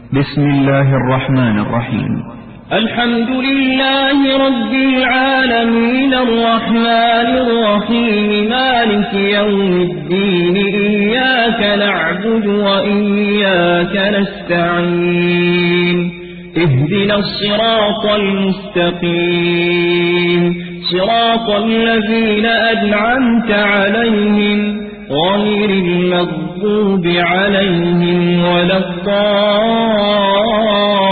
بسم الله الرحمن الرحيم. الحمد لله رب العالمين الرحمن الرحيم مالك يوم الدين إياك نعبد وإياك نستعين اهدنا الصراط المستقيم صراط الذين أنعمت عليهم غير المغضوب عليهم ولا الضالين